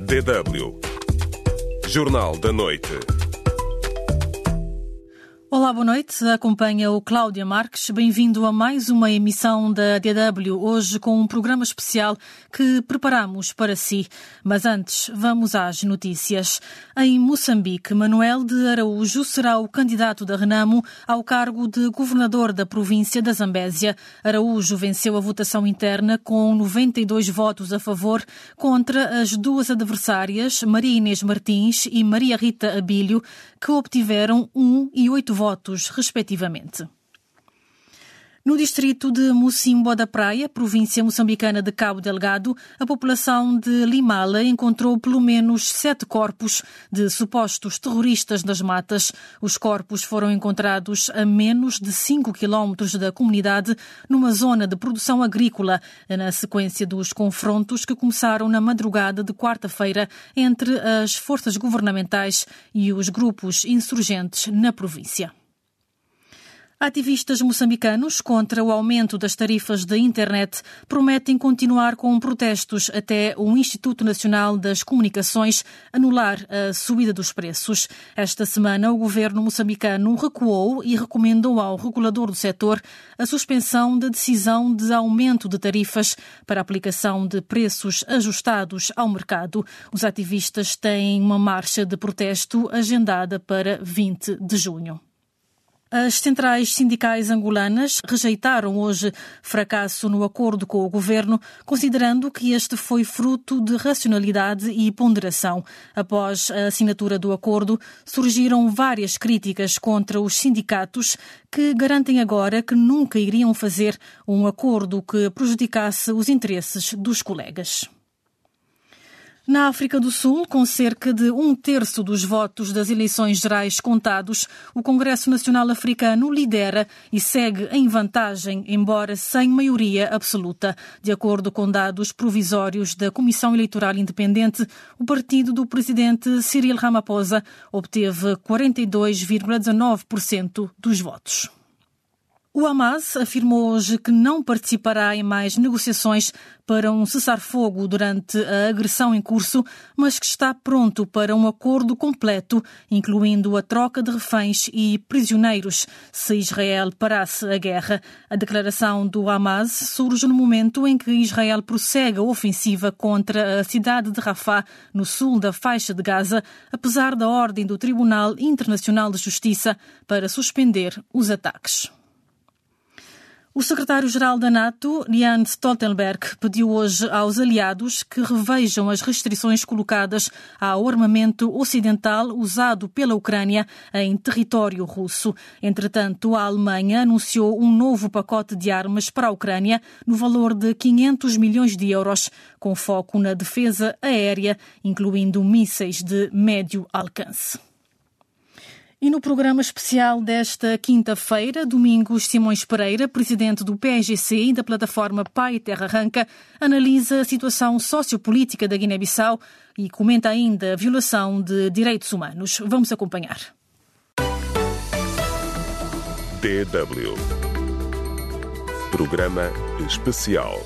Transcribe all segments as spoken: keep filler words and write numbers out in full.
D W Jornal da Noite. Olá, boa noite. Acompanha o Cláudia Marques. Bem-vindo a mais uma emissão da D W, hoje com um programa especial que preparamos para si. Mas antes, vamos às notícias. Em Moçambique, Manuel de Araújo será o candidato da Renamo ao cargo de governador da província da Zambésia. Araújo venceu a votação interna com noventa e dois votos a favor contra as duas adversárias, Maria Inês Martins e Maria Rita Abílio, que obtiveram um e oito votos, respectivamente. No distrito de Mocimboa da Praia, província moçambicana de Cabo Delgado, a população de Limala encontrou pelo menos sete corpos de supostos terroristas nas matas. Os corpos foram encontrados a menos de cinco quilómetros da comunidade, numa zona de produção agrícola, na sequência dos confrontos que começaram na madrugada de quarta-feira entre as forças governamentais e os grupos insurgentes na província. Ativistas moçambicanos contra o aumento das tarifas da internet prometem continuar com protestos até o Instituto Nacional das Comunicações anular a subida dos preços. Esta semana, o governo moçambicano recuou e recomendou ao regulador do setor a suspensão da decisão de aumento de tarifas para a aplicação de preços ajustados ao mercado. Os ativistas têm uma marcha de protesto agendada para vinte de junho. As centrais sindicais angolanas rejeitaram hoje fracasso no acordo com o governo, considerando que este foi fruto de racionalidade e ponderação. Após a assinatura do acordo, surgiram várias críticas contra os sindicatos, que garantem agora que nunca iriam fazer um acordo que prejudicasse os interesses dos colegas. Na África do Sul, com cerca de um terço dos votos das eleições gerais contados, o Congresso Nacional Africano lidera e segue em vantagem, embora sem maioria absoluta. De acordo com dados provisórios da Comissão Eleitoral Independente, o partido do presidente Cyril Ramaphosa obteve quarenta e dois vírgula dezanove por cento dos votos. O Hamas afirmou hoje que não participará em mais negociações para um cessar-fogo durante a agressão em curso, mas que está pronto para um acordo completo, incluindo a troca de reféns e prisioneiros, se Israel parasse a guerra. A declaração do Hamas surge no momento em que Israel prossegue a ofensiva contra a cidade de Rafah, no sul da faixa de Gaza, apesar da ordem do Tribunal Internacional de Justiça para suspender os ataques. O secretário-geral da NATO, Jens Stoltenberg, pediu hoje aos aliados que revejam as restrições colocadas ao armamento ocidental usado pela Ucrânia em território russo. Entretanto, a Alemanha anunciou um novo pacote de armas para a Ucrânia no valor de quinhentos milhões de euros, com foco na defesa aérea, incluindo mísseis de médio alcance. E no programa especial desta quinta-feira, Domingos Simões Pereira, presidente do P A G C e da plataforma Pai Terra Arranca, analisa a situação sociopolítica da Guiné-Bissau e comenta ainda a violação de direitos humanos. Vamos acompanhar. D W Programa especial.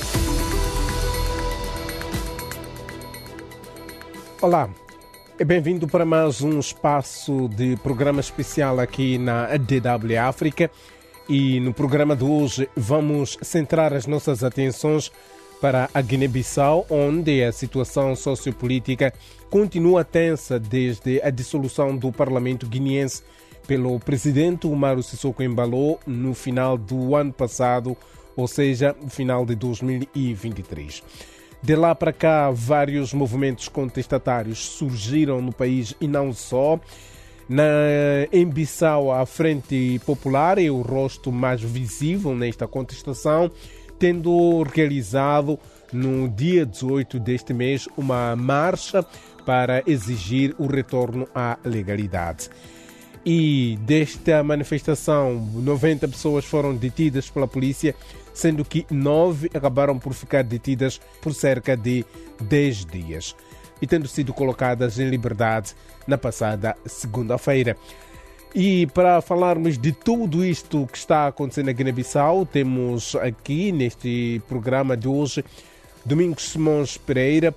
Olá. Bem-vindo para mais um espaço de programa especial aqui na D W África, e no programa de hoje vamos centrar as nossas atenções para a Guiné-Bissau, onde a situação sociopolítica continua tensa desde a dissolução do parlamento guineense pelo presidente Umaru Sissoko Embalo no final do ano passado, ou seja, no final de dois mil e vinte e três. De lá para cá, vários movimentos contestatários surgiram no país e não só. Na, em Bissau, a Frente Popular é o rosto mais visível nesta contestação, tendo realizado no dia dezoito deste mês uma marcha para exigir o retorno à legalidade. E desta manifestação, noventa pessoas foram detidas pela polícia, sendo que nove acabaram por ficar detidas por cerca de dez dias e tendo sido colocadas em liberdade na passada segunda-feira. E para falarmos de tudo isto que está acontecendo na Guiné-Bissau, temos aqui neste programa de hoje Domingos Simões Pereira,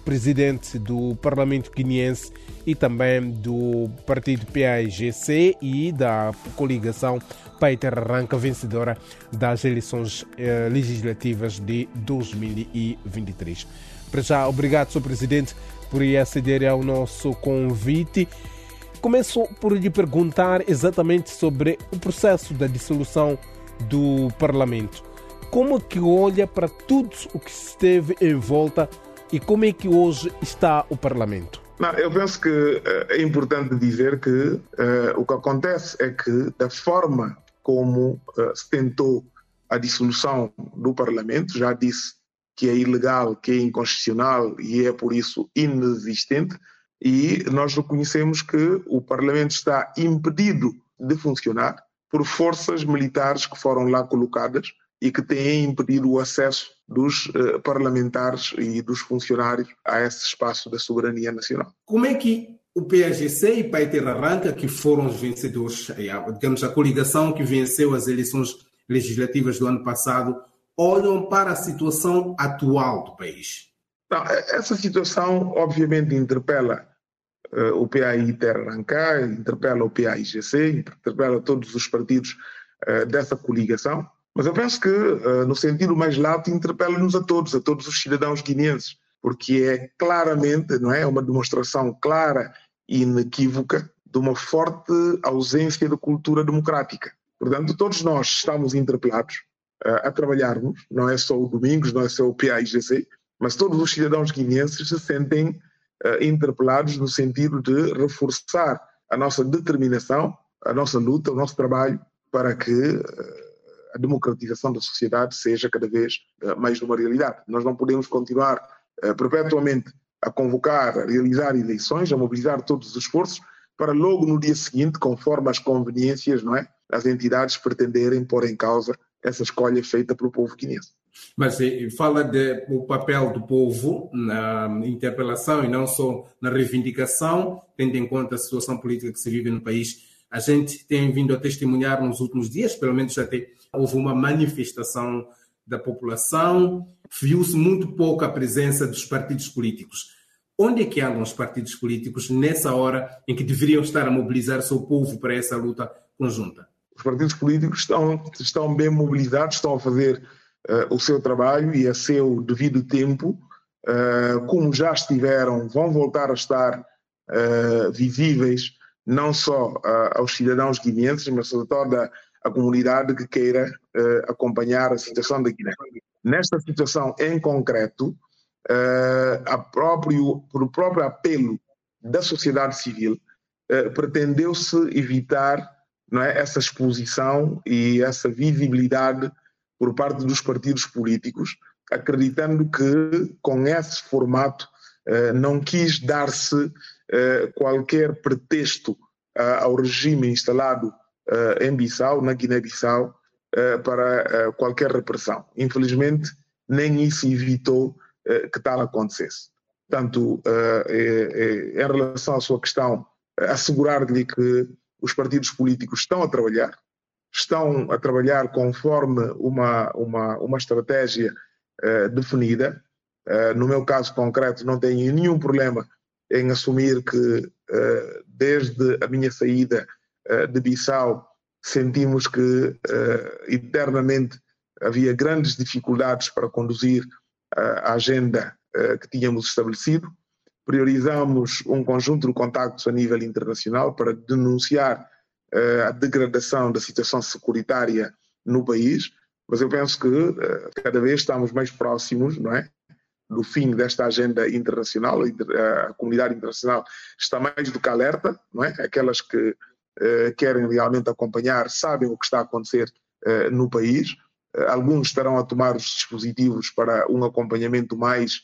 presidente do Parlamento Guineense e também do partido P A I G C e da coligação Pai Terra Arranca, vencedora das eleições eh, legislativas de dois mil e vinte e três. Para já, obrigado, senhor Presidente, por aceder ao nosso convite. Começo por lhe perguntar exatamente sobre o processo da dissolução do Parlamento. Como é que olha para tudo o que esteve em volta e como é que hoje está o Parlamento? Não, eu penso que uh, é importante dizer que uh, o que acontece é que da forma como uh, se tentou a dissolução do Parlamento, já disse que é ilegal, que é inconstitucional e é por isso inexistente, e nós reconhecemos que o Parlamento está impedido de funcionar por forças militares que foram lá colocadas e que têm impedido o acesso dos uh, parlamentares e dos funcionários a esse espaço da soberania nacional. Como é que o P A G C e Pai Terra Arranca, que foram os vencedores, digamos, a coligação que venceu as eleições legislativas do ano passado, olham para a situação atual do país? Não, essa situação obviamente interpela uh, o P A I Terra Arranca, interpela o P A I G C, interpela todos os partidos uh, dessa coligação. Mas eu penso que, uh, no sentido mais lato, interpela-nos a todos, a todos os cidadãos guineenses, porque é claramente, não é, uma demonstração clara e inequívoca de uma forte ausência de cultura democrática. Portanto, todos nós estamos interpelados uh, a trabalharmos, não é só o Domingos, não é só o P A I G C, mas todos os cidadãos guineenses se sentem uh, interpelados no sentido de reforçar a nossa determinação, a nossa luta, o nosso trabalho para que uh, a democratização da sociedade seja cada vez uh, mais uma realidade. Nós não podemos continuar uh, perpetuamente a convocar, a realizar eleições, a mobilizar todos os esforços para logo no dia seguinte, conforme as conveniências, não é, as entidades pretenderem pôr em causa essa escolha feita pelo povo guineense. Mas fala do papel do povo na interpelação e não só na reivindicação, tendo em conta a situação política que se vive no país. A gente tem vindo a testemunhar nos últimos dias, pelo menos até houve uma manifestação da população, viu-se muito pouco a presença dos partidos políticos. Onde é que andam os partidos políticos nessa hora em que deveriam estar a mobilizar o seu povo para essa luta conjunta? Os partidos políticos estão, estão bem mobilizados, estão a fazer uh, o seu trabalho e a seu devido tempo, uh, como já estiveram, vão voltar a estar uh, visíveis não só uh, aos cidadãos guineenses, mas a toda a comunidade que queira uh, acompanhar a situação da Guiné. Nesta situação em concreto, uh, a próprio, por próprio apelo da sociedade civil, uh, pretendeu-se evitar, não é, essa exposição e essa visibilidade por parte dos partidos políticos, acreditando que com esse formato uh, não quis dar-se uh, qualquer pretexto uh, ao regime instalado uh, em Bissau, na Guiné-Bissau, uh, para uh, qualquer repressão. Infelizmente, nem isso evitou uh, que tal acontecesse. Portanto, uh, é, é, em relação à sua questão, uh, assegurar-lhe que os partidos políticos estão a trabalhar, estão a trabalhar conforme uma, uma, uma estratégia uh, definida. Uh, no meu caso concreto, não tenho nenhum problema em assumir que, uh, desde a minha saída uh, de Bissau, sentimos que uh, internamente havia grandes dificuldades para conduzir uh, a agenda uh, que tínhamos estabelecido. Priorizamos um conjunto de contactos a nível internacional para denunciar uh, a degradação da situação securitária no país, mas eu penso que uh, cada vez estamos mais próximos, não é, do fim desta agenda internacional. A comunidade internacional está mais do que alerta, não é? Aquelas que uh, querem realmente acompanhar sabem o que está a acontecer uh, no país. Uh, alguns estarão a tomar os dispositivos para um acompanhamento mais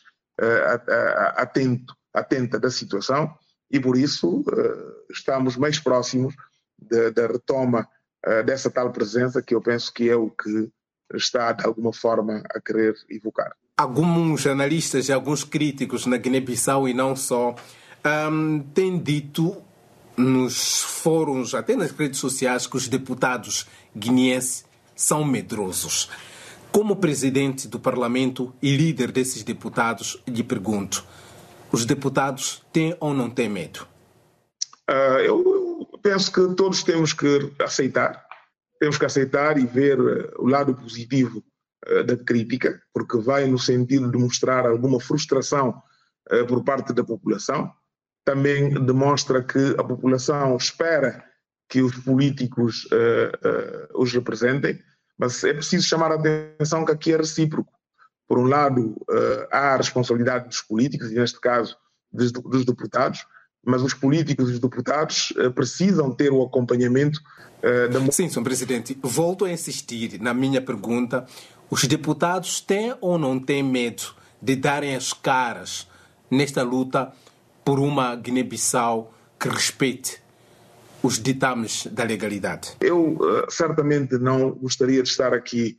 uh, atento atenta da situação e, por isso, uh, estamos mais próximos da retoma uh, dessa tal presença que eu penso que é o que está, de alguma forma, a querer evocar. Alguns analistas e alguns críticos na Guiné-Bissau e não só um, têm dito nos fóruns, até nas redes sociais, que os deputados guineenses são medrosos. Como presidente do Parlamento e líder desses deputados, lhe pergunto, Os deputados têm ou não têm medo? Uh, eu, eu penso que todos temos que aceitar, temos que aceitar e ver o lado positivo uh, da crítica, porque vai no sentido de mostrar alguma frustração uh, por parte da população. Também demonstra que a população espera que os políticos uh, uh, os representem, mas é preciso chamar a atenção que aqui é recíproco. Por um lado, uh, há a responsabilidade dos políticos, e neste caso dos, dos deputados, mas os políticos e os deputados uh, precisam ter o acompanhamento uh, da... Sim, senhor Presidente, volto a insistir na minha pergunta. Os deputados têm ou não têm medo de darem as caras nesta luta por uma Guiné-Bissau que respeite os ditames da legalidade? Eu uh, certamente não gostaria de estar aqui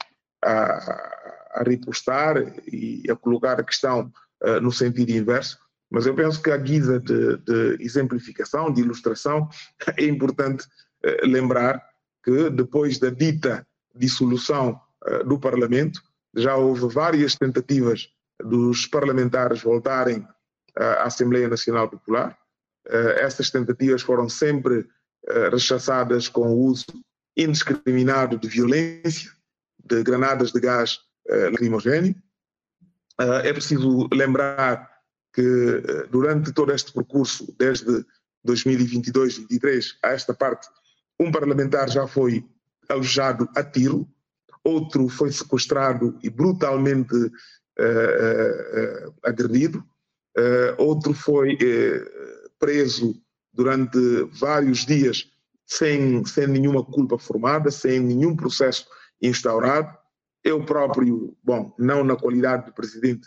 a, a ripostar e a colocar a questão uh, no sentido inverso, mas eu penso que à guisa de, de exemplificação, de ilustração, é importante uh, lembrar que depois da dita dissolução uh, do Parlamento, já houve várias tentativas dos parlamentares voltarem uh, à Assembleia Nacional Popular. Uh, essas tentativas foram sempre uh, rechaçadas com o uso indiscriminado de violência, de granadas de gás uh, lacrimogéneo. Uh, é preciso lembrar que uh, durante todo este percurso, desde dois mil e vinte e dois, vinte e três, a esta parte, um parlamentar já foi alvejado a tiro, outro foi sequestrado e brutalmente uh, uh, uh, agredido, uh, outro foi uh, preso durante vários dias sem, sem nenhuma culpa formada, sem nenhum processo instaurado. Eu próprio, bom, não na qualidade de presidente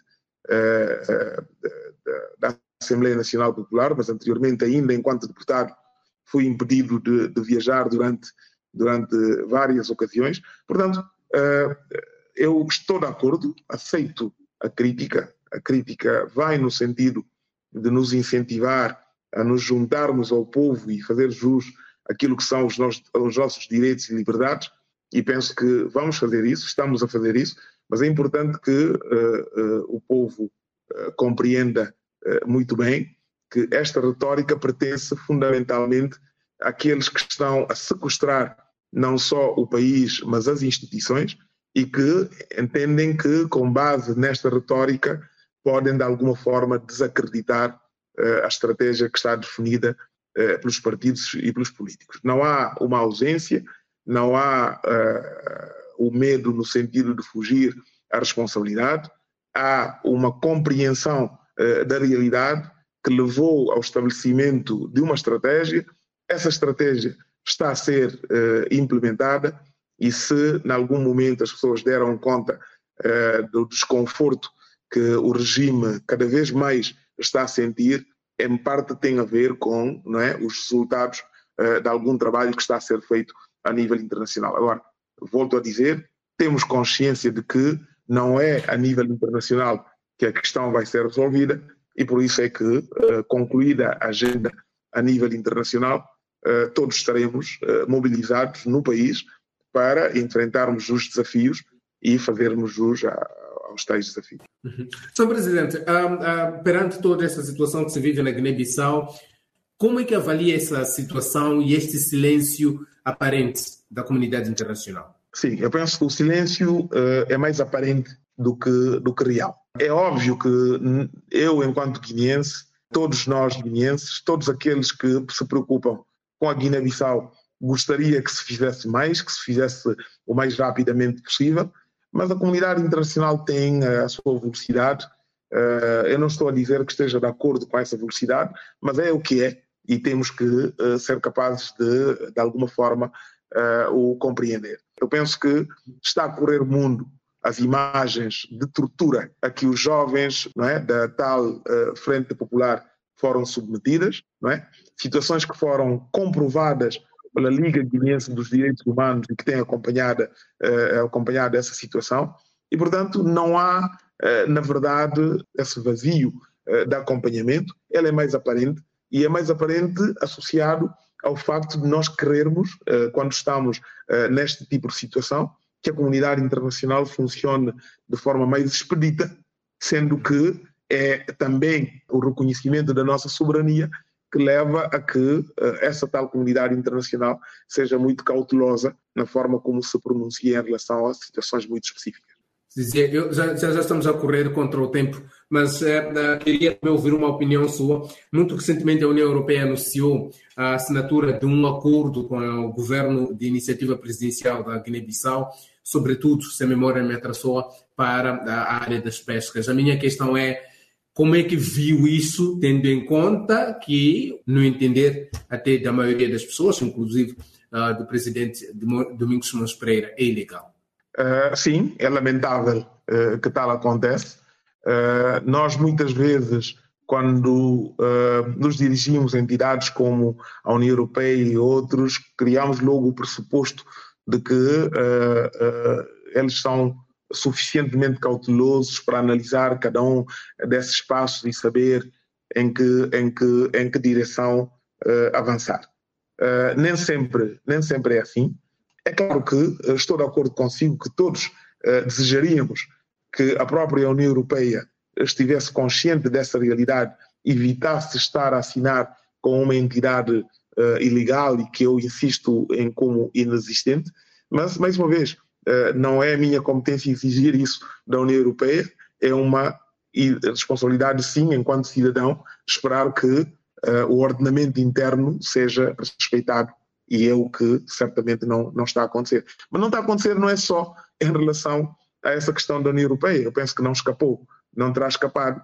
uh, uh, da Assembleia Nacional Popular, mas anteriormente ainda enquanto deputado fui impedido de, de viajar durante, durante várias ocasiões. Portanto, uh, eu estou de acordo, aceito a crítica, a crítica vai no sentido de nos incentivar a nos juntarmos ao povo e fazer jus àquilo que são os nossos, os nossos direitos e liberdades, e penso que vamos fazer isso, estamos a fazer isso, mas é importante que uh, uh, o povo uh, compreenda uh, muito bem que esta retórica pertence fundamentalmente àqueles que estão a sequestrar não só o país, mas as instituições, e que entendem que, com base nesta retórica, podem de alguma forma desacreditar uh, a estratégia que está definida uh, pelos partidos e pelos políticos. Não há uma ausência, não há uh, o medo no sentido de fugir à responsabilidade, há uma compreensão uh, da realidade que levou ao estabelecimento de uma estratégia. Essa estratégia está a ser uh, implementada, e se em algum momento as pessoas deram conta uh, do desconforto que o regime cada vez mais está a sentir, em parte tem a ver com, não é, os resultados uh, de algum trabalho que está a ser feito a nível internacional. Agora, volto a dizer, temos consciência de que não é a nível internacional que a questão vai ser resolvida, e por isso é que, uh, concluída a agenda a nível internacional, uh, todos estaremos uh, mobilizados no país para enfrentarmos os desafios e fazermos jus a, aos tais desafios. Uhum. senhor Presidente, uh, uh, perante toda essa situação que se vive na Guiné-Bissau, como é que avalia essa situação e este silêncio aparente da comunidade internacional? Sim, eu penso que o silêncio uh, é mais aparente do que, do que real. É óbvio que eu, enquanto guineense, todos nós guineenses, todos aqueles que se preocupam com a Guiné-Bissau, gostaria que se fizesse mais, que se fizesse o mais rapidamente possível, mas a comunidade internacional tem a sua velocidade. Uh, eu não estou a dizer que esteja de acordo com essa velocidade, mas é o que é, e temos que uh, ser capazes de, de alguma forma, uh, o compreender. Eu penso que está a correr o mundo as imagens de tortura a que os jovens, não é, da tal uh, Frente Popular foram submetidas, não é? Situações que foram comprovadas pela Liga Guineense dos Direitos Humanos e que tem acompanhado, uh, acompanhado essa situação, e, portanto, não há, uh, na verdade, esse vazio uh, de acompanhamento. Ele é mais aparente, e é mais aparente associado ao facto de nós querermos, uh, quando estamos uh, neste tipo de situação, que a comunidade internacional funcione de forma mais expedita, sendo que é também o reconhecimento da nossa soberania que leva a que uh, essa tal comunidade internacional seja muito cautelosa na forma como se pronuncia em relação a situações muito específicas. Dizia, eu, já, já estamos a correr contra o tempo, mas uh, queria também ouvir uma opinião sua. Muito recentemente a União Europeia anunciou a assinatura de um acordo com o governo de iniciativa presidencial da Guiné-Bissau, sobretudo, se a memória me atrasou, para a área das pescas. A minha questão é, como é que viu isso, tendo em conta que, no entender até da maioria das pessoas, inclusive uh, do presidente Domingos Simões Pereira, é ilegal? Uh, sim, é lamentável uh, que tal acontece. Uh, nós muitas vezes, quando uh, nos dirigimos a entidades como a União Europeia e outros, criamos logo o pressuposto de que uh, uh, eles são suficientemente cautelosos para analisar cada um desses passos e saber em que, em que, em que direção uh, avançar. Uh, nem sempre, nem sempre é assim. É claro que uh, estou de acordo consigo que todos uh, desejaríamos que a própria União Europeia estivesse consciente dessa realidade e evitasse estar a assinar com uma entidade uh, ilegal e que eu insisto em como inexistente, mas, mais uma vez, uh, não é a minha competência exigir isso da União Europeia, é uma responsabilidade, sim, enquanto cidadão, esperar que uh, o ordenamento interno seja respeitado, e é o que certamente não, não está a acontecer. Mas não está a acontecer não é só em relação a essa questão da União Europeia, eu penso que não escapou, não terá escapado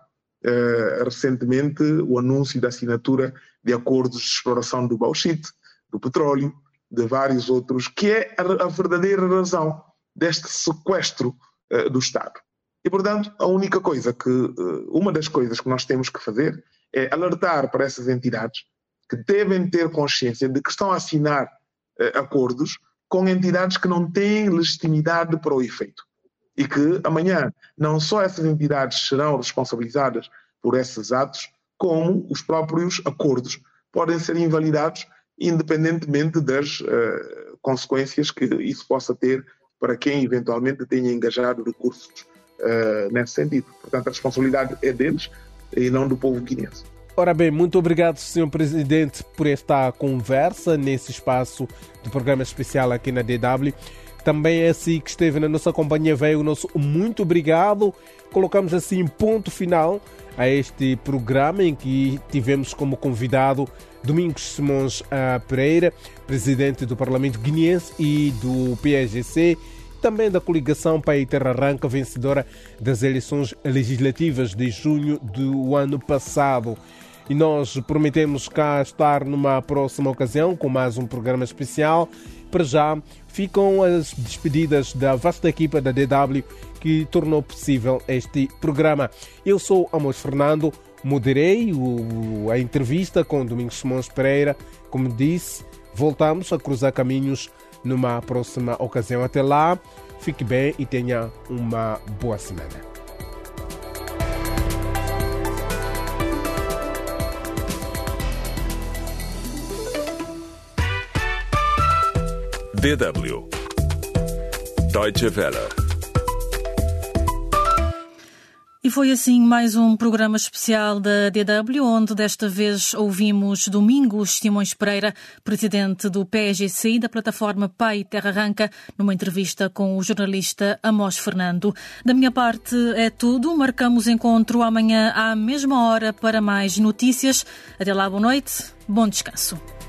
uh, recentemente o anúncio da assinatura de acordos de exploração do bauxite, do petróleo, de vários outros, que é a, a verdadeira razão deste sequestro uh, do Estado. E, portanto, a única coisa que, uh, uma das coisas que nós temos que fazer é alertar para essas entidades que devem ter consciência de que estão a assinar uh, acordos com entidades que não têm legitimidade para o efeito. E que amanhã não só essas entidades serão responsabilizadas por esses atos, como os próprios acordos podem ser invalidados independentemente das uh, consequências que isso possa ter para quem eventualmente tenha engajado recursos uh, nesse sentido. Portanto, a responsabilidade é deles e não do povo guineense. Ora bem, muito obrigado, senhor Presidente, por esta conversa nesse espaço do programa especial aqui na D W. Também esse que esteve na nossa companhia veio o nosso muito obrigado. Colocamos assim ponto final a este programa em que tivemos como convidado Domingos Simões Pereira, presidente do Parlamento Guineense e do P A G C, também da coligação Pai Terra Arranca, vencedora das eleições legislativas de junho do ano passado. E nós prometemos cá estar numa próxima ocasião com mais um programa especial. Para já, ficam as despedidas da vasta equipa da D W que tornou possível este programa. Eu sou Amos Fernando, moderei o, a entrevista com Domingos Simões Pereira. Como disse, voltamos a cruzar caminhos numa próxima ocasião. Até lá, fique bem e tenha uma boa semana. D W Deutsche Welle. E foi assim mais um programa especial da D W, onde desta vez ouvimos Domingos Simões Pereira, presidente do P A G C e da plataforma Pai Terra Arranca, numa entrevista com o jornalista Amos Fernando. Da minha parte é tudo. Marcamos encontro amanhã à mesma hora para mais notícias. Até lá, boa noite, bom descanso.